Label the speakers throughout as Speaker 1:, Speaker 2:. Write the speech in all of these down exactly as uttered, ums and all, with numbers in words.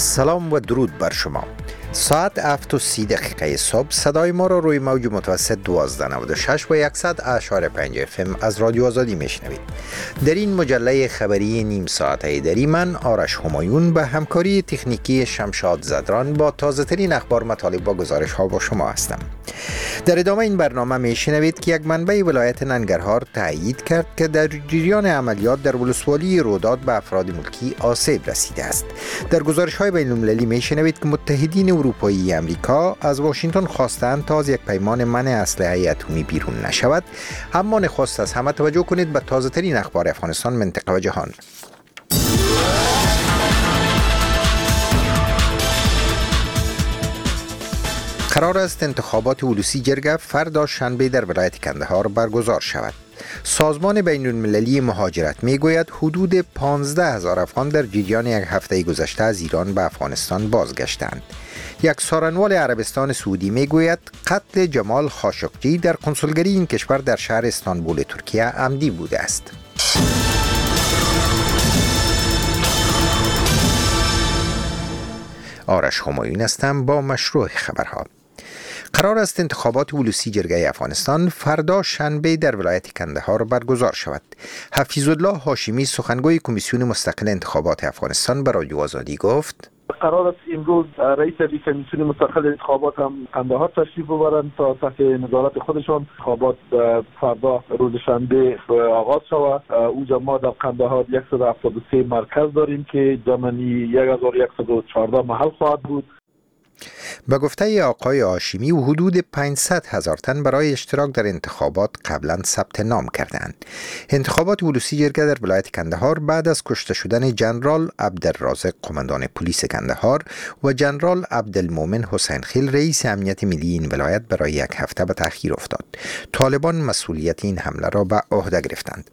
Speaker 1: سلام و درود بر شما. ساعت هفت و سی دقیقه صبح صدای ما را روی موج متوسط دوازده نود و شش و صد اشاره پنج اف ام از رادیو آزادی میشنوید. در این مجله خبری نیم ساعته دری من آرش همایون به همکاری تکنیکی شمشاد زدران با تازه ترین اخبار، مطالب و گزارش ها با شما هستم. در ادامه این برنامه میشنوید که یک منبع ولایت ننگرهار تایید کرد که در جریان عملیات در ولسوالی روداد به افراد ملکی آسیب رسیده است. در گزارش های بین المللی میشنوید که متحدین اروپایی امریکا از واشنگتن خواستند تا از یک پیمان منع اسلحه اتمی بیرون نشود. اما نخست از همه توجه کنید به تازه ترین اخبار افغانستان، منطقه و جهان. قرار است انتخابات اولوسی جرگه فردا شنبه در ولایت کندهار برگزار شود. سازمان بین المللی مهاجرت می گوید حدود پانزده هزار افغان در جریان یک هفته گذشته از ایران به افغانستان بازگشتند. یک سخنگوی عربستان سعودی می گوید قتل جمال خاشقجی در کنسولگری این کشور در شهر استانبول ترکیه عمدی بوده است. آرش همایون هستم با مشروع خبرها. قرار است انتخابات اولوسی جرگه افغانستان فردا شنبه در ولایت کندهار برگزار شود. حفیظالله هاشمی سخنگوی کمیسیون مستقل انتخابات افغانستان به رادیو آزادی گفت:
Speaker 2: قرار است امروز رئیس کمیسیون مستقل انتخابات هم کندهار تشریف ببرند تا تحت نظارت خودشان انتخابات فردا روز شنبه آغاز شود. اونجا ما در کندهار صد و هفتاد و سه مرکز داریم که جمعی یک هزار و صد و چهارده محل خواهد بود.
Speaker 1: به گفته آقای هاشمی حدود پانصد هزار تن برای اشتراک در انتخابات قبلا ثبت نام کردند. انتخابات اولوسی جرگه در ولایت کندهار بعد از کشته شدن جنرال عبدالرازق قماندان پلیس کندهار و جنرال عبدالمومن حسین خیل رئیس امنیت ملی این ولایت برای یک هفته به تأخیر افتاد. طالبان مسئولیت این حمله را به عهده گرفتند.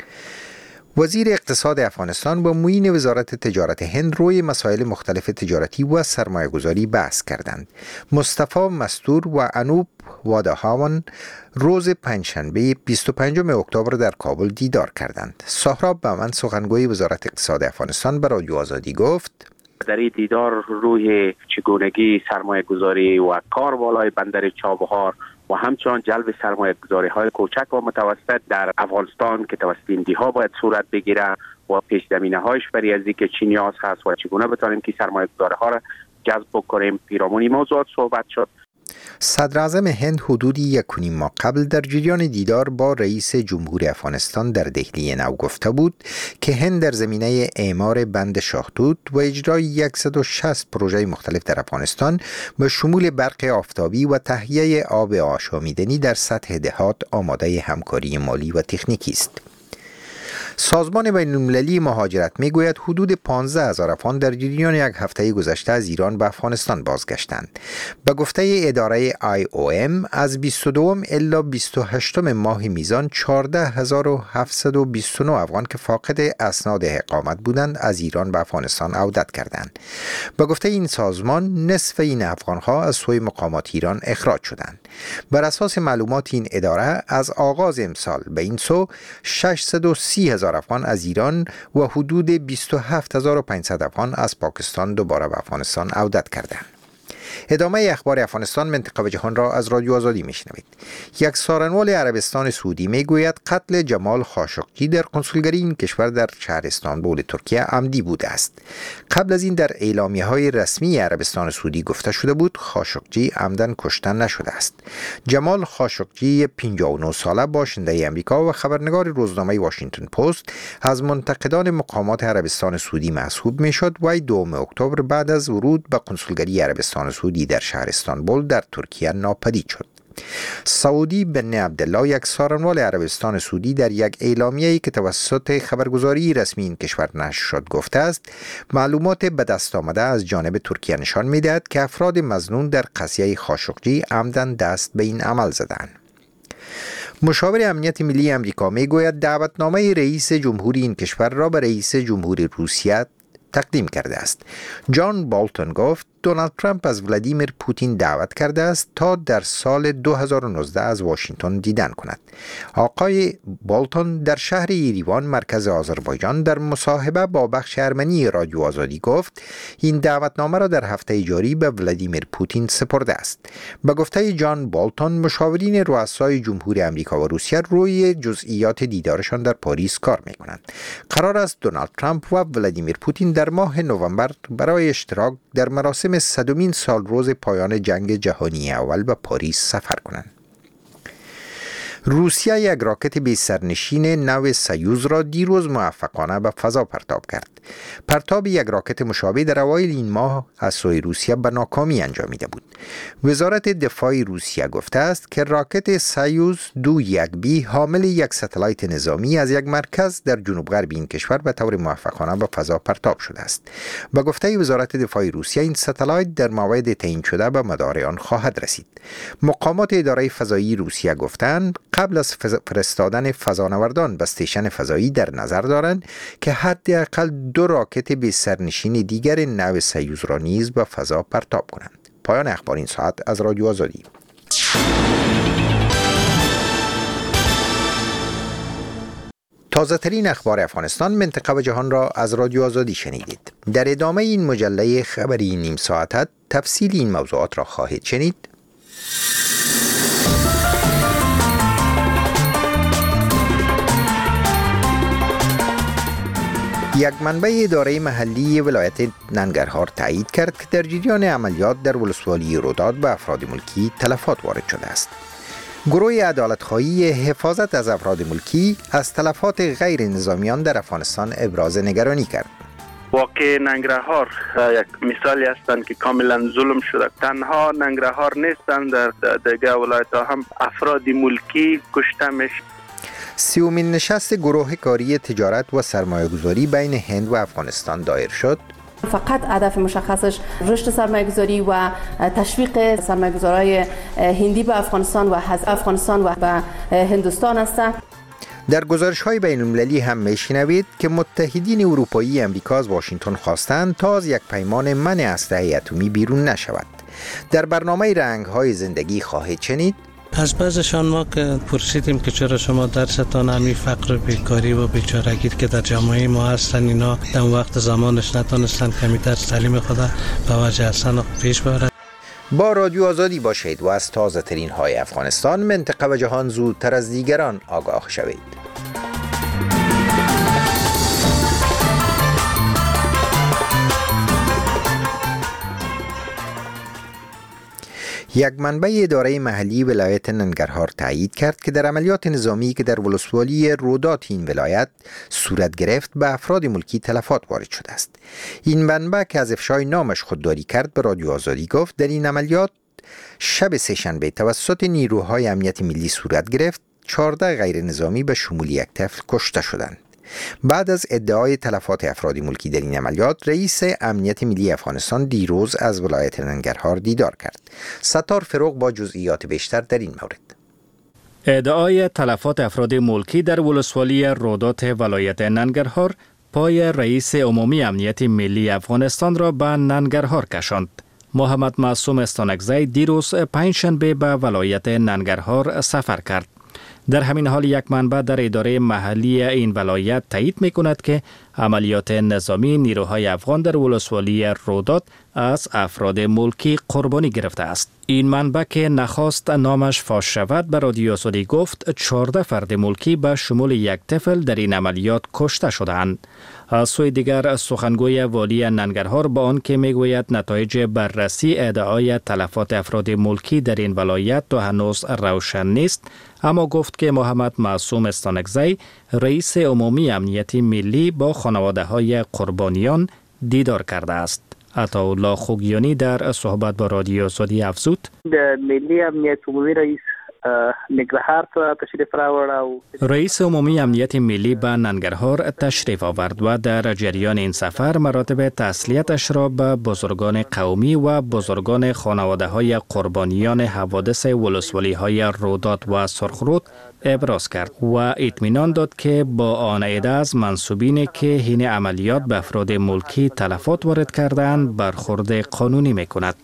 Speaker 1: وزیر اقتصاد افغانستان با معین وزارت تجارت هند روی مسائل مختلف تجارتی و سرمایه گذاری بحث کردند. مصطفی مستور و انوپ وادهاوان روز پنجشنبه بیست و پنجم اکتبر در کابل دیدار کردند. سهراب بهمن سخنگوی وزارت اقتصاد افغانستان به رادیو آزادی گفت:
Speaker 3: در این دیدار روی چگونگی سرمایه گذاری و کار بالای بندر چابهار و همچنان جلب سرمایه گذاری های کوچک و متوسط در افغانستان که توسط ایندی ها باید صورت بگیره و پیش زمینه هایش برای از اینکه چی نیاز هست و چگونه بتانیم که سرمایه گذاری ها را جذب بکنیم، پیرامون موضوعات صحبت شد.
Speaker 1: صدر اعظم هند حدودی یک و نیم ماه قبل در جریان دیدار با رئیس جمهور افغانستان در دهلی نو گفته بود که هند در زمینه اعمار بند شاهدود و اجرای صد و شصت پروژه مختلف در افغانستان به شمول برق آفتابی و تهیه آب آشامیدنی در سطح دهات آماده همکاری مالی و تکنیکی است. سازمان بین المللی مهاجرت می گوید حدود پانزده هزار افغان در جریان یک هفته گذشته از ایران به افغانستان بازگشتند. به گفته اداره آی او ام از بیست و دوم الی بیست و هشتم ماه میزان چهارده هزار و هفتصد و بیست و نه افغان که فاقد اسناد اقامت بودند از ایران به افغانستان عودت کردند. به گفته این سازمان نصف این افغانها از سوی مقامات ایران اخراج شدند. بر اساس معلومات این اداره از آغاز امسال به این سو ششصد و سی هزار افغان از ایران و حدود بیست و هفت هزار و پانصد افغان از پاکستان دوباره به افغانستان عودت کردند. ادامه اخبار افغانستان، منطقه و جهان را از رادیو آزادی میشنوید. یک سخنگوی عربستان سعودی میگوید قتل جمال خاشقجی در کنسولگری این کشور در شهر استانبول ترکیه عمدی بوده است. قبل از این در اعلامیه های رسمی عربستان سعودی گفته شده بود خاشقجی عمدن کشته نشده است. جمال خاشقجی پنجاه و نه ساله باشنده امریکا و خبرنگار روزنامه واشنگتن پست از منتقدان مقامات عربستان سعودی محسوب میشد و دوم اکتبر بعد از ورود به کنسولگری عربستان سعودی در شهر استانبول در ترکیه ناپدید شد. سعودی بن عبدالله یک سخنگوی عربستان سعودی در یک اعلامیه‌ای که توسط خبرگزاری رسمی این کشور نشر شد گفته است معلومات به دست آمده از جانب ترکیه نشان می‌دهد که افراد مظنون در قضیه خاشقجی عمدن دست به این عمل زدند. مشاور امنیت ملی امریکا میگوید دعوتنامه رئیس جمهوری این کشور را به رئیس جمهوری روسیه تقدیم کرده است. جان بالتون گفت دونالد ترامپ از ولادیمیر پوتین دعوت کرده است تا در سال دو هزار و نوزده از واشنگتن دیدن کند. آقای بالتون در شهر یریوان مرکز آذربایجان در مصاحبه با بخش ارمنی رادیو آزادی گفت این دعوتنامه را در هفته جاری به ولادیمیر پوتین سپرده است. به گفته جان بالتون، مشاورین رؤسای جمهور آمریکا و روسیه روی جزئیات دیدارشان در پاریس کار می‌کنند. قرار است دونالد ترامپ و ولادیمیر پوتین در ماه نوامبر برای اشتراک در مراسم صدمین سالروز پایان جنگ جهانی اول به پاریس سفر کنند. روسیه یک راکت بی سرنشین نو سیوز را دیروز موفقانه به فضا پرتاب کرد. پرتاب یک راکت مشابه در اوایل این ماه از سوی روسیه به ناکامی انجامیده بود. وزارت دفاع روسیه گفته است که راکت سیوز دو یک بی حامل یک ستلایت نظامی از یک مرکز در جنوب غرب این کشور به طور موفقانه به فضا پرتاب شده است. به گفته وزارت دفاع روسیه این ستلایت در موعد تعیین شده به مدار آن خواهد رسید. مقامات اداره فضایی روسیه گفتند قبل از فرستادن فضانوردان به استیشن فضایی در نظر دارند که حداقل دو راکت بی سرنشین دیگر نو سیوز را نیز به فضا پرتاب کنند. پایان اخبار این ساعت از رادیو آزادی. تازه ترین اخبار افغانستان، منطقه و جهان را از رادیو آزادی شنیدید. در ادامه این مجله خبری نیم ساعت تفصیل این موضوعات را خواهید شنید. یک منبع اداره محلی ولایت ننگرهار تایید کرد که در جریان عملیات در ولسوالی روداد به افراد ملکی تلفات وارد شده است. گروه عدالت‌خواهی حفاظت از افراد ملکی از تلفات غیر نظامیان در افغانستان ابراز نگرانی کرد.
Speaker 4: واقع ننگرهار یک مثالی هستند که کاملا ظلم شده. تنها ننگرهار نیستند، در دیگر ولایت‌ها هم افراد ملکی کشته میشن.
Speaker 1: سیومین نشست گروه کاری تجارت و سرمایه‌گذاری بین هند و افغانستان دایر شد.
Speaker 5: فقط هدف مشخصش رشد سرمایه‌گذاری و تشویق سرمایه‌گذارای هندی به افغانستان و از افغانستان و به هندوستان است.
Speaker 1: در گزارش‌های بین‌المللی هم می‌شنوید که متحدین اروپایی امریکا از واشنگتن خواستند تا از یک پیمان منع اسلحه اتمی بیرون نشود. در برنامه رنگ‌های زندگی خواهید شنید
Speaker 6: از بعضشان ما که پرسیدیم که چرا شما درستان همین فقر و بیکاری و بیچارگی که در جامعه ما هستن اینا در وقت زمانش نتونستن کمی درس تعلیم خود به وجه اصلا پیش ببرن.
Speaker 1: با رادیو آزادی باشید و از تازه ترین های افغانستان، منطقه و جهان زودتر از دیگران آگاه شوید. یک منبع اداره محلی ولایت ننگرهار تایید کرد که در عملیات نظامی که در ولسوالی رودات این ولایت صورت گرفت به افراد ملکی تلفات وارد شده است. این منبع که از افشای نامش خودداری کرد به رادیو آزادی گفت در این عملیات شب سه‌شنبه توسط نیروهای امنیت ملی صورت گرفت. چهارده غیر نظامی به شمول یک طفل کشته شدند. بعد از ادعای تلفات افراد ملکی در این عملیات، رئیس امنیت ملی افغانستان دیروز از ولایت ننگرهار دیدار کرد. ستار فروغ با جزئیات بیشتر در این مورد.
Speaker 7: ادعای تلفات افراد ملکی در ولسوالی رودات ولایت ننگرهار پای رئیس عمومی امنیت ملی افغانستان را به ننگرهار کشاند. محمد معصوم استانکزی دیروز پنجشنبه به ولایت ننگرهار سفر کرد. در همین حال یک منبع در اداره محلی این ولایت تایید می کند که عملیات نظامی نیروهای افغان در ولسوالی رودات از افراد ملکی قربانی گرفته است. این منبع که نخواست نامش فاش شود به رادیو آزادی گفت چهارده فرد ملکی به شمول یک طفل در این عملیات کشته شدند. از سوی دیگر سخنگوی والی ننگرهار با آن که میگوید نتایج بررسی ادعای تلفات افراد ملکی در این ولایت تا هنوز روشن نیست، اما گفت که محمد معصوم استانکزی رئیس عمومی امنیت ملی با خانواده های قربانیان دیدار کرده است. عطاالله خوگیانی در صحبت با رادیو آزادی افزود
Speaker 4: ملی امنیت عمومی رئیس ننگرهار تشریف راوړ.
Speaker 7: رئیس عمومی امنیت ملی به ننگرهار تشریف آورد و در جریان این سفر مراتب تسلیتش را به بزرگان قومی و بزرگان خانواده های قربانیان حوادث ولسوالی های رودات و سرخرود ابراز کرد و اطمینان داد که با آن عده از منصوبینی که این عملیات به افراد ملکی تلفات وارد کردند برخورد قانونی میکند.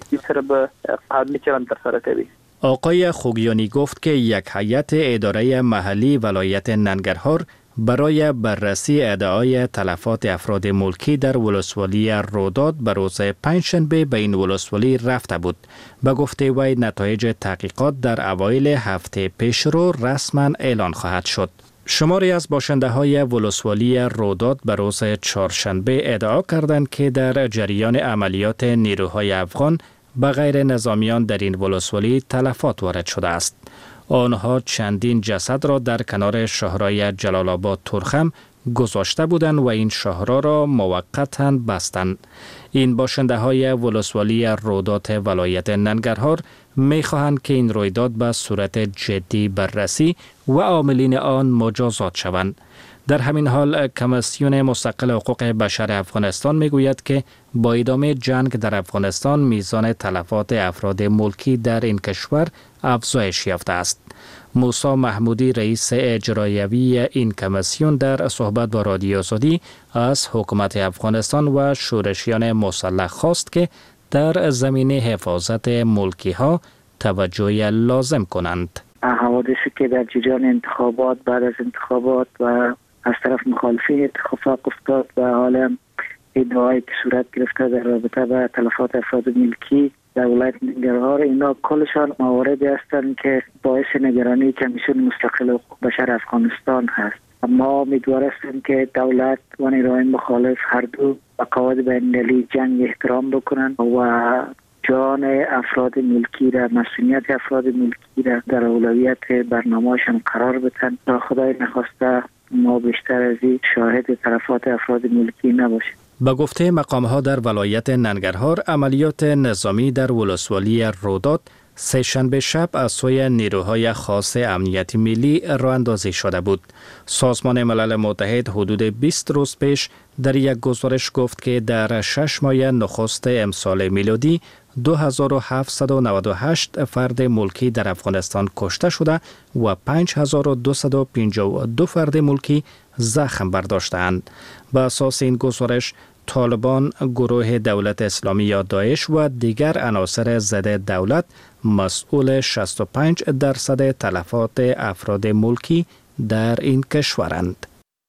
Speaker 7: آقای خوگیانی گفت که یک هیئت اداره محلی ولایت ننگرهار برای بررسی ادعای تلفات افراد ملکی در ولسوالی رودات به روز پنجشنبه به این ولسوالی رفته بود. به گفته وی نتایج تحقیقات در اوایل هفته پیش رو رسما اعلان خواهد شد. شماری از باشنده های ولسوالی رودات به روز چهارشنبه ادعا کردند که در جریان عملیات نیروهای افغان به غیر نظامیان در این ولسوالی تلفات وارد شده است. آنها چندین جسد را در کنار شاهرای جلال آباد تورخم گذاشته بودند و این شاهرا را موقتا بستند. این باشنده های ولسوالی رودات ولایت ننگرهار می خواهند که این رویداد به صورت جدی بررسی و عاملین آن مجازات شوند. در همین حال کمیسیون مستقل حقوق بشر افغانستان می گوید که با ادامه جنگ در افغانستان میزان تلفات افراد ملکی در این کشور افزایش یافته است. موسی محمودی رئیس اجرایوی این کمیسیون در صحبت با رادیو آزادی از حکومت افغانستان و شورشیان مسلح خواست که در زمینه حفاظت ملکی ها توجه لازم کنند.
Speaker 8: حوادثی که در جریان انتخابات بعد از انتخابات و از طرف مخالفین اتفاق افتاد و حالا ادعایی که صورت گرفته در رابطه با تلفات افراد ملکی در ولایت ننگرهار، اینا کلشان مواردی هستند که باعث نگرانی کمیسیون مستقل حقوق بشر افغانستان هست. ما امیدوار هستیم که دولت و نیروهای مخالف هر دو به قواعد بین‌المللی جنگ احترام بکنند و جان افراد ملکی را، مسئولیت افراد ملکی را در اولویت برنامه‌شان قرار بدن تا خدای نخواسته ما بیشتر از این شاهد تلفات افراد ملکی نباشیم.
Speaker 7: با گفته مقام‌ها در ولایت ننگرهار، عملیات نظامی در ولسوالی رودات سه شنبه شب از سوی نیروهای خاص امنیتی ملی راه اندازی شده بود. سازمان ملل متحد حدود بیست روز پیش در یک گزارش گفت که در شش ماه نخست امسال میلادی دو هزار و هفتصد و نود و هشت فرد ملکی در افغانستان کشته شده و پنج هزار و دویست و پنجاه و دو فرد ملکی زخم برداشتند. به اساس این گزارش، طالبان، گروه دولت اسلامی یا داعش و دیگر عناصر ضد دولت مسئول شصت و پنج درصد تلفات افراد ملکی در این کشورند.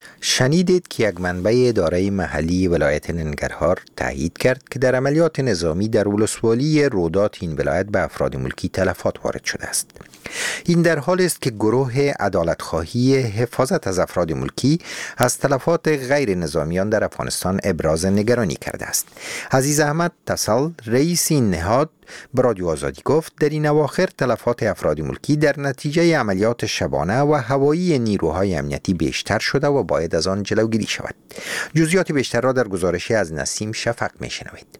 Speaker 1: شنیدید که یک منبع اداره محلی ولایت ننگرهار تایید کرد که در عملیات نظامی در ولسوالی رودات این ولایت به افراد ملکی تلفات وارد شده است. این در حال است که گروه عدالتخواهی حفاظت از افراد ملکی از تلفات غیر نظامیان در افغانستان ابراز نگرانی کرده است. عزیز احمد تسل، رئیس این نهاد، به رادیو آزادی گفت در این اواخر تلفات افراد ملکی در نتیجه عملیات شبانه و هوایی نیروهای امنیتی بیشتر شده و باید از آن جلوگیری شود. جزئیات بیشتر را در گزارشی از نسیم شفق میشنوید.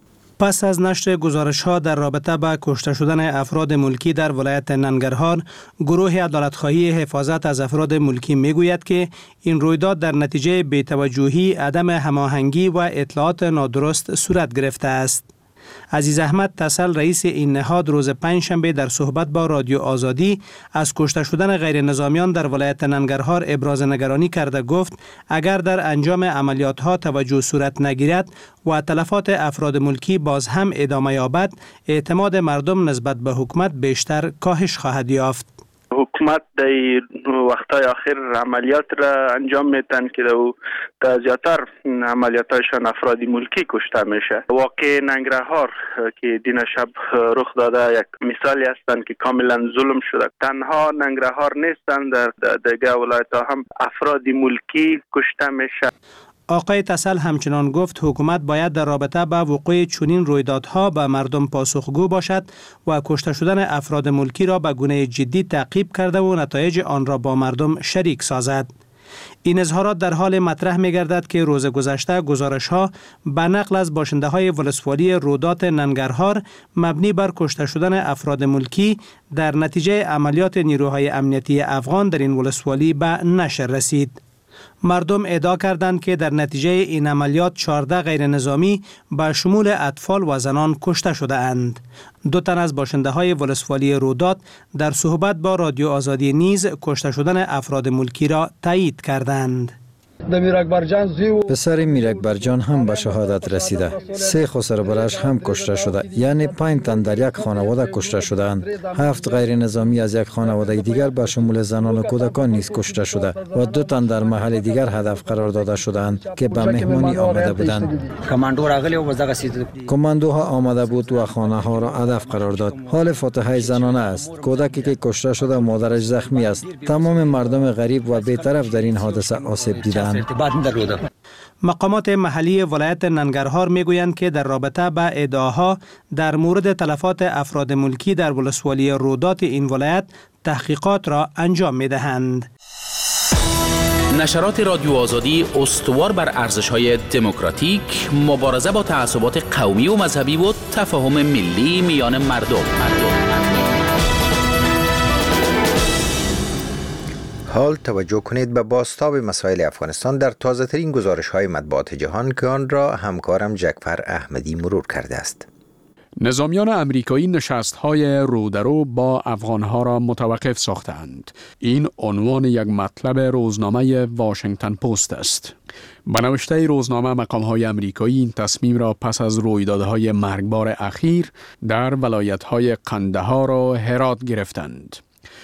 Speaker 9: پس از نشر گزارش‌ها در رابطه با کشته شدن افراد ملکی در ولایت ننگرهار، گروه عدالتخواهی حفاظت از افراد ملکی میگوید که این رویداد در نتیجه بی‌توجهی، عدم هماهنگی و اطلاعات نادرست صورت گرفته است. عزیز احمد تسل، رئیس این نهاد، روز پنجشنبه در صحبت با رادیو آزادی از کشته شدن غیر نظامیان در ولایت ننگرهار ابراز نگرانی کرده گفت اگر در انجام عملیات ها توجه صورت نگیرد و تلفات افراد ملکی باز هم ادامه یابد، اعتماد مردم نسبت به حکومت بیشتر کاهش خواهد یافت.
Speaker 4: حکومت در وقتای آخر عملیات را انجام میتن که در زیادتر عملیاتشان افراد ملکی کشته میشه. واقع ننگرهار که دین شب رخ داده یک مثالی هستند که کاملا ظلم شده. تنها ننگرهار نیستند، در دیگه ولایت ها هم افراد ملکی کشته میشه.
Speaker 9: آقای تسل همچنان گفت حکومت باید در رابطه با وقوع چنین رویدادها به مردم پاسخگو باشد و کشته شدن افراد ملکی را به گونه جدی تعقیب کرده و نتایج آن را با مردم شریک سازد. این اظهارات در حال مطرح می گردد که روز گذشته گزارش ها به نقل از باشنده های ولسوالی رودات ننگرهار مبنی بر کشته شدن افراد ملکی در نتیجه عملیات نیروهای امنیتی افغان در این ولسوالی به نشر رسید. مردم ادعا کردند که در نتیجه این عملیات چهارده غیر نظامی به شمول اطفال و زنان کشته شده اند. دو تن از باشنده های ولسوالی رودات در صحبت با رادیو آزادی نیز کشته شدن افراد ملکی را تایید کردند.
Speaker 10: پسر میرکبرجان هم به شهادت رسیده. سه خسر برش هم کشته شده. یعنی پنج تن در یک خانواده کشته شدند. هفت غیر نظامی از یک خانواده دیگر به شمول زنان و کودکان نیز کشته شده و دو تن در محل دیگر هدف قرار داده شدند که به مهمانی آمده بودند. کماندوها آمده بود و خانه ها را هدف قرار داد. حال فاتحه زنانه است. کودکی که کشته شده مادرش زخمی است. تمام مردم غریب و بی‌طرف در این حادثه آسیب دیدند.
Speaker 9: مقامات محلی ولایت ننگرهار میگویند که در رابطه با ادعاها در مورد تلفات افراد ملکی در ولسوالی رودات این ولایت تحقیقات را انجام میدهند.
Speaker 11: نشرات رادیو آزادی استوار بر ارزش‌های دموکراتیک، مبارزه با تعصبات قومی و مذهبی و تفاهم ملی میان مردم. مردم.
Speaker 1: حال توجه کنید به بازتاب مسائل افغانستان در تازه ترین گزارش های مطبوعات جهان که آن را همکارم جعفر احمدی مرور کرده است.
Speaker 12: نظامیان امریکایی نشست‌های رودرو با افغان‌ها را متوقف ساختند. این عنوان یک مطلب روزنامه واشنگتن پست است. به نوشته روزنامه مقام‌های امریکایی این تصمیم را پس از رویدادهای مرگبار اخیر در ولایت‌های قندهار و هرات گرفتند.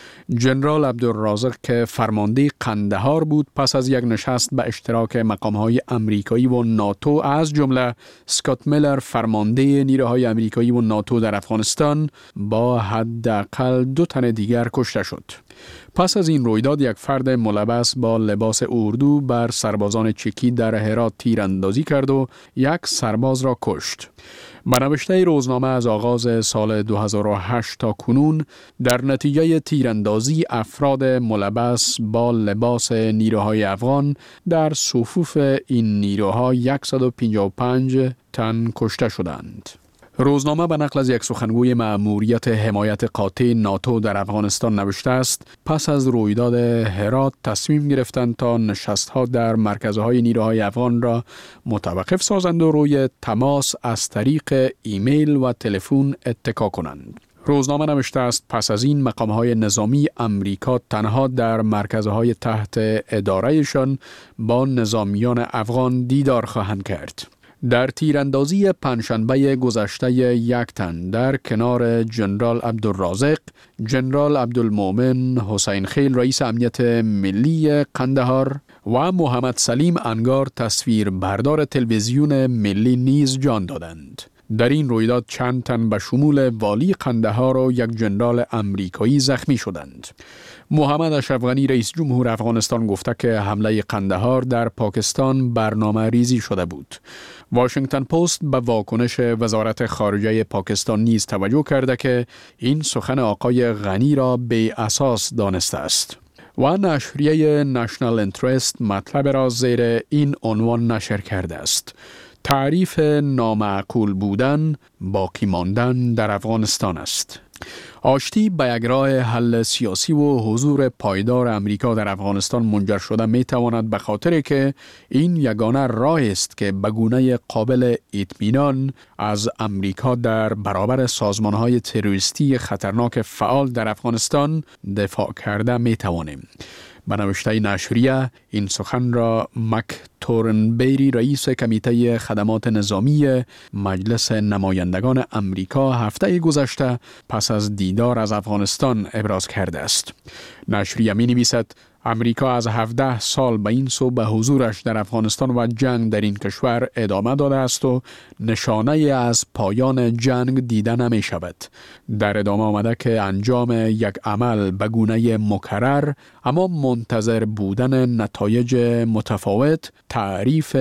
Speaker 12: جنرال عبدالرازق که فرمانده قندهار بود پس از یک نشست به اشتراک مقام‌های امریکایی و ناتو از جمله اسکات میلر فرمانده نیروهای امریکایی و ناتو در افغانستان با حداقل دو تن دیگر کشته شد. پس از این رویداد یک فرد ملبس با لباس اردو بر سربازان چکی در هرات تیراندازی کرد و یک سرباز را کشت. به نوشته روزنامه از آغاز سال دو هزار و هشت تا کنون در نتیجه تیراندازی افراد ملبس با لباس نیروهای افغان در صفوف این نیروها صد و پنجاه و پنج تن کشته شدند. روزنامه به نقل از یک سخنگوی مأموریت حمایت قاطع ناتو در افغانستان نوشته است: پس از رویداد هرات تصمیم گرفتند تا نشست‌ها در مرکزهای نیروهای افغان را متوقف سازند و روی تماس از طریق ایمیل و تلفن اتکا کنند. روزنامه نوشته است پس از این مقام‌های نظامی امریکا تنها در مرکزهای تحت ادارهشان با نظامیان افغان دیدار خواهند کرد. در تیراندازی پنجشنبه گذشته یک تن در کنار جنرال عبدالرازق، جنرال عبدالمومن حسین خیل رئیس امنیت ملی قندهار و محمد سلیم انگار تصویر بردار تلویزیون ملی نیز جان دادند. در این رویداد چند تن به شمول والی قندهار و یک جنرال امریکایی زخمی شدند. محمد اشرف غنی رئیس جمهور افغانستان گفته که حمله قندهار در پاکستان برنامه ریزی شده بود. واشنگتن پست به واکنش وزارت خارجه پاکستان نیز توجه کرده که این سخن آقای غنی را بی اساس دانسته است. و نشریه نشنال انترست مطلب را زیر این عنوان نشر کرده است: تعریف نامعقول بودن باقی ماندن در افغانستان است. آشتی به یک راه حل سیاسی و حضور پایدار امریکا در افغانستان منجر شده می تواند به خاطر که این یگانه راه است که به گونه قابل اطمینان از امریکا در برابر سازمان‌های تروریستی خطرناک فعال در افغانستان دفاع کرده می توانیم. به نوشته نشریه این سخن را مک تورنبری رئیس کمیته خدمات نظامی مجلس نمایندگان امریکا هفته گذشته پس از دیدار از افغانستان ابراز کرده است. نشریه می نویسد: امریکا از هفده سال به این سو به حضورش در افغانستان و جنگ در این کشور ادامه داده است و نشانه از پایان جنگ دیده نمی شود. در ادامه آمده که انجام یک عمل به گونه مکرر اما منتظر بودن نتایج متفاوت تعریف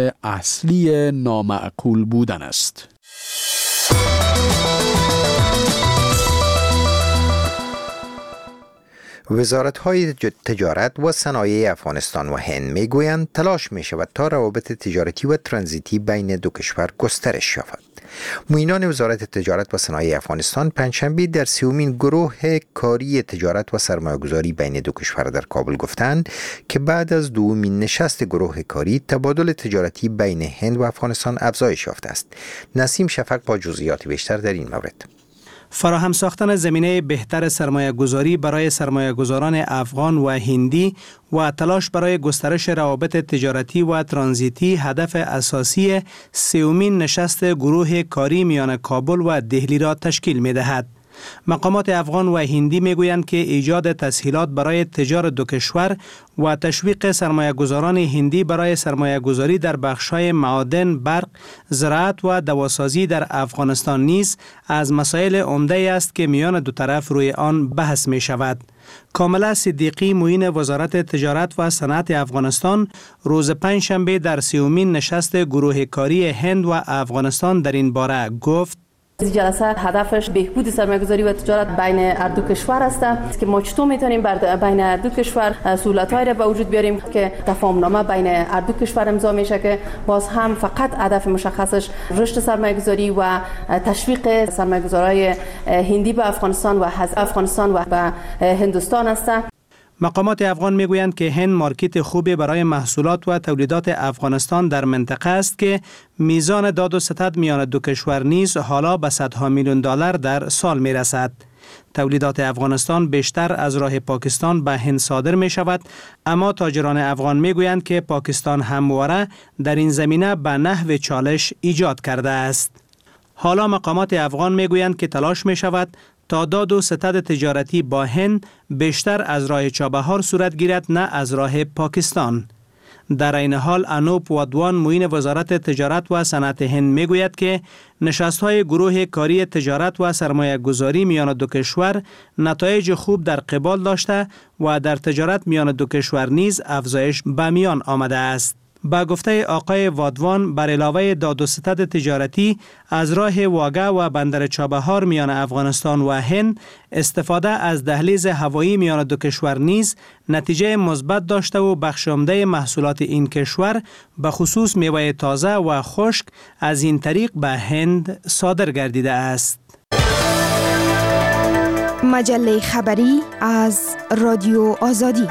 Speaker 12: اصلی نامعقول بودن است.
Speaker 1: وزارت‌های تجارت و صنایع افغانستان و هند می‌گویند تلاش می‌شود تا روابط تجارتی و ترانزیتی بین دو کشور گسترش یابد. معینان وزارت تجارت و صنایع افغانستان پنجشنبه در سومین گروه کاری تجارت و سرمایه‌گذاری بین دو کشور در کابل گفتند که بعد از دومین نشست گروه کاری تبادل تجارتی بین هند و افغانستان افزایش یافته است. نسیم شفق با جزئیات بیشتر در این مورد.
Speaker 9: فراهم ساختن زمینه بهتر سرمایه گذاری برای سرمایه گذاران افغان و هندی و تلاش برای گسترش روابط تجارتی و ترانزیتی هدف اساسی سومین نشست گروه کاری میان کابل و دهلی را تشکیل می دهد. مقامات افغان و هندی می گویند که ایجاد تسهیلات برای تجار دو کشور و تشویق سرمایه گذاران هندی برای سرمایه گذاری در بخش‌های معادن، برق، زراعت و دواسازی در افغانستان نیز از مسائل عمده است که میان دو طرف روی آن بحث می شود. کاملا صدیقی معین وزارت تجارت و صنعت افغانستان روز پنجشنبه در سومین نشست گروه کاری هند و افغانستان در این باره گفت:
Speaker 5: این جلسه هدفش بهبود سرمایه‌گذاری و تجارت بین هر دو کشور است که ما چطور میتونیم بین هر دو کشور سهولت‌هایی را به وجود بیاریم که تفاهم‌نامه بین هر دو کشور امضا میشه که باز هم فقط هدف مشخصش رشد سرمایه‌گذاری و تشویق سرمایه‌گذارای هندی به افغانستان و از افغانستان و به هندوستان است.
Speaker 9: مقامات افغان میگویند که هند مارکت خوبی برای محصولات و تولیدات افغانستان در منطقه است که میزان داد و ستد میان دو کشور نیز حالا به صدها میلیون دلار در سال می رسد. تولیدات افغانستان بیشتر از راه پاکستان به هند صادر می شود، اما تاجران افغان می گویند که پاکستان همواره در این زمینه به نحو چالش ایجاد کرده است. حالا مقامات افغان می گویند که تلاش می شود تا داد و ستد تجارتی با هند بیشتر از راه چابهار صورت گیرد نه از راه پاکستان. در این حال انوپ وادوان معین وزارت تجارت و صنعت هند میگوید که نشست‌های گروه کاری تجارت و سرمایه گذاری میان دو کشور نتایج خوب در قبال داشته و در تجارت میان دو کشور نیز افزایش به میان آمده است. با گفته آقای وادوان، بر علاوه داد و ستد تجارتی از راه واگه و بندر چابهار میان افغانستان و هند، استفاده از دهلیز هوایی میان دو کشور نیز نتیجه مثبت داشته و بخش عمده محصولات این کشور به خصوص میوه تازه و خشک از این طریق به هند صادر گردیده است.
Speaker 13: مجله خبری از رادیو آزادی.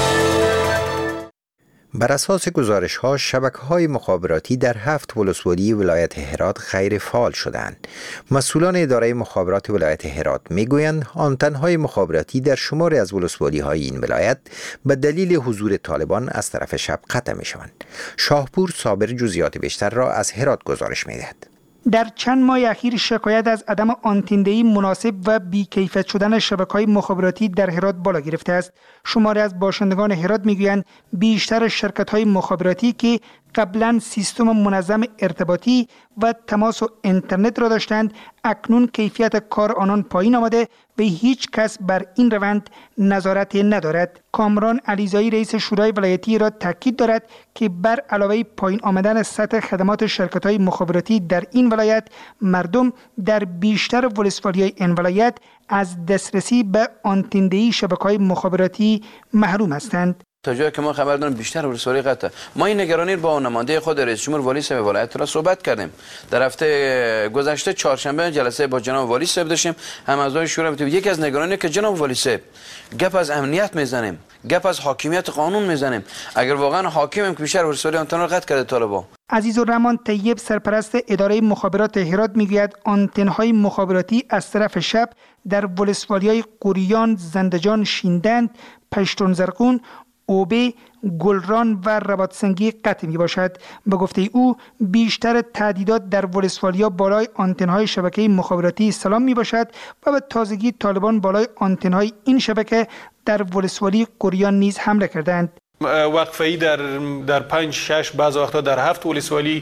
Speaker 1: بر اساس گزارش‌ها، شبکه‌های مخابراتی در هفت ولسوالی ولایت هرات غیر فعال شدند. مسئولان اداره مخابرات ولایت هرات می‌گویند آنتن‌های مخابراتی در شماری از ولسوالی‌های این ولایت به دلیل حضور طالبان از طرف شب قطع می‌شوند. شاهپور صابر جزئیات بیشتر را از هرات گزارش می‌دهد.
Speaker 14: در چند ماه اخیر شکایت از عدم آنتندهی مناسب و بی‌کیفیت شدن شبکه‌های مخابراتی در هرات بالا گرفته است. شماری از باشندگان هرات میگویند بیشتر شرکت‌های مخابراتی که قبلا سیستم منظم ارتباطی و تماس و اینترنت را داشتند، اکنون کیفیت کار آنان پایین آمده و هیچ کس بر این روند نظارت ندارد. کامران علیزایی رئیس شورای ولایتی را تاکید دارد که بر علاوه پایین آمدن سطح خدمات شرکت‌های مخابراتی در این ولایت، مردم در بیشتر ولسوالی‌های این ولایت از دسترسی به آنتندهی شبکه‌های مخابراتی محروم هستند.
Speaker 15: تا جایی که ما خبر داریم بیشتر ولسوالی قطع. ما این نگرانی با نماینده خود رئیس جمهور والی صاحب ولایت را صحبت کردیم. در هفته گذشته چهارشنبه جلسه با جناب والی صاحب داشتیم. هم اعضای شورا بودیم. یکی از نگرانی که جناب والی صاحب گپ از امنیت میزنیم، گپ از حاکمیت قانون میزنیم. اگر واقعا حاکمیم که بیشتر ولسوالی آنتن را قطع کرده طالبان.
Speaker 14: عزیزالرحمن طیب سرپرست اداره مخابرات هرات میگوید آنتن‌های مخابراتی از طرف شب در ولسوالی‌های قوریان، زندجان، شیندند، پشتون زرقون، اوبه، گلران و رباطسنگی قطع می باشد. به گفته او بیشتر تهدیدات در ولسوالیا بالای آنتن‌های شبکه مخابراتی سلام می باشد و به تازگی طالبان بالای آنتن‌های این شبکه در ولسوالی قوریان نیز حمله کردند.
Speaker 16: وقفه‌ای در در پنج شش بعض وقتا در هفت ولسوالی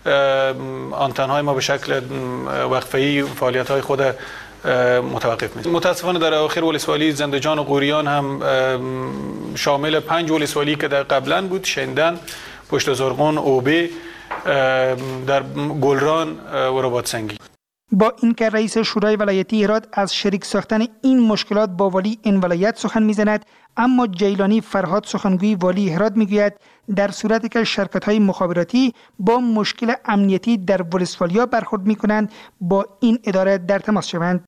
Speaker 16: آنتن‌های ما به شکل وقفه‌ای فعالیت‌های خود متوقف میشه. متاسفانه در آخر ولسوالی زندجان و قوریان هم شامل پنج ولسوالی که در قبلا بود، شندن، پشت زرغون، اوبه، در گلران و رباطسنگی.
Speaker 14: با اینکه رئیس شورای ولایتی هرات از شریک ساختن این مشکلات با والی این ولایت سخن میزند، اما جیلانی فرهاد سخنگوی والی هرات میگوید در صورتی که شرکت‌های مخابراتی با مشکل امنیتی در ولسوالیا برخورد میکنند با این اداره در تماس شوند.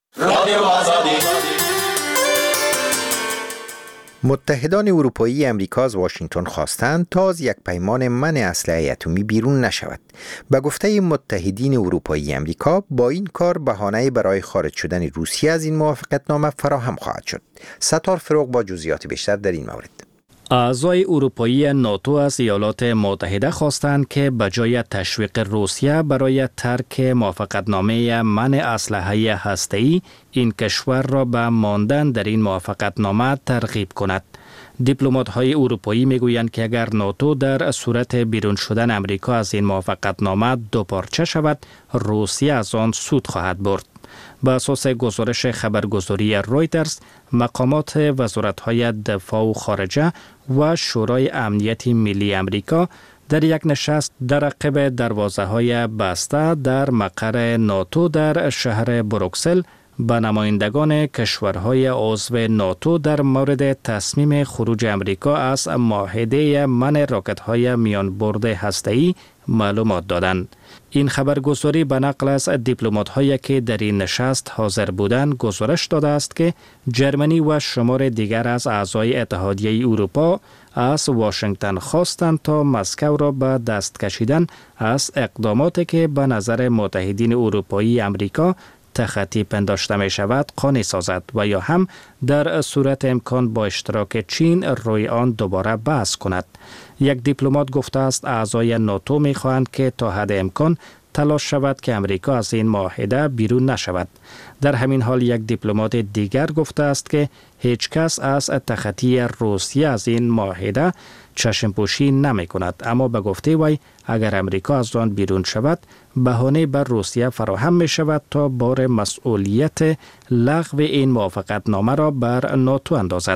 Speaker 1: متحدان اروپایی امریکا از واشنگتن خواستند تا از یک پیمان منع اسلحه اتمی بیرون نشود. به گفته متحدین اروپایی امریکا با این کار بهانه برای خارج شدن روسیه از این موافقتنامه فراهم خواهد شد. ستار فروغ با جزئیات بیشتر در این مورد.
Speaker 7: اعضای اروپایی ناتو از ایالات متحده خواستند که بجای تشویق روسیه برای ترک موافقتنامه منع اسلحه هسته‌ای، این کشور را به ماندن در این موافقتنامه ترغیب کند. دیپلمات‌های اروپایی میگویند که اگر ناتو در صورت بیرون شدن امریکا از این موافقتنامه دوپارچه شود، روسیه از آن سود خواهد برد. به اساس گزارش خبرگزاری رویترز، مقامات وزارت‌های دفاع و خارجه و شورای امنیت ملی امریکا در یک نشست در عقب دروازه‌های بسته در مقر ناتو در شهر بروکسل به نمایندگان کشورهای عضو ناتو در مورد تصمیم خروج امریکا از معاهده منع راکت‌های میانبرد هسته‌ای معلومات دادند. این خبرگزاری به نقل از دیپلمات‌هایی که در این نشست حاضر بودند گزارش داده است که جرمنی و شمار دیگر از اعضای اتحادیه اروپا از واشنگتن خواستند تا مسکو را به دست کشیدن از اقداماتی که به نظر متحدین اروپایی امریکا تخطی پنداشته می شود قانع سازد و یا هم در صورت امکان با اشتراک چین روی آن دوباره بحث کند. یک دیپلمات گفته است اعضای ناتو می خواهند که تا حد امکان تلاش شود که امریکا از این معاهده بیرون نشود. در همین حال یک دیپلمات دیگر گفته است که هیچ کس از تخطی روسیه از این معاهده چشم پوشی نمی کند، اما به گفته وی اگر امریکا از آن بیرون شود بهانه بر روسیه فراهم می شود تا بار مسئولیت لغو این موافقتنامه را بر ناتو اندازد.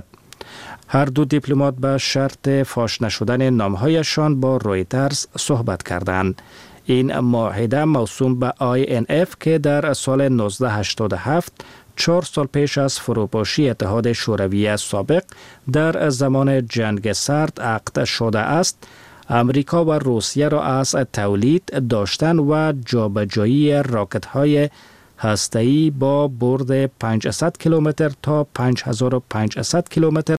Speaker 7: هر دو دیپلمات به شرط فاش نشدن نامهایشان با رویترز صحبت کردند. این معاهده موسوم به آی ان اف که در سال نوزده هشتاد و هفت چهار سال پیش از فروپاشی اتحاد شوروی سابق در زمان جنگ سرد عقد شده است، امریکا و روسیه را از تولید، داشتن و جابجایی راکت‌های هسته‌ای با برد پانصد کیلومتر تا پنج هزار و پانصد کیلومتر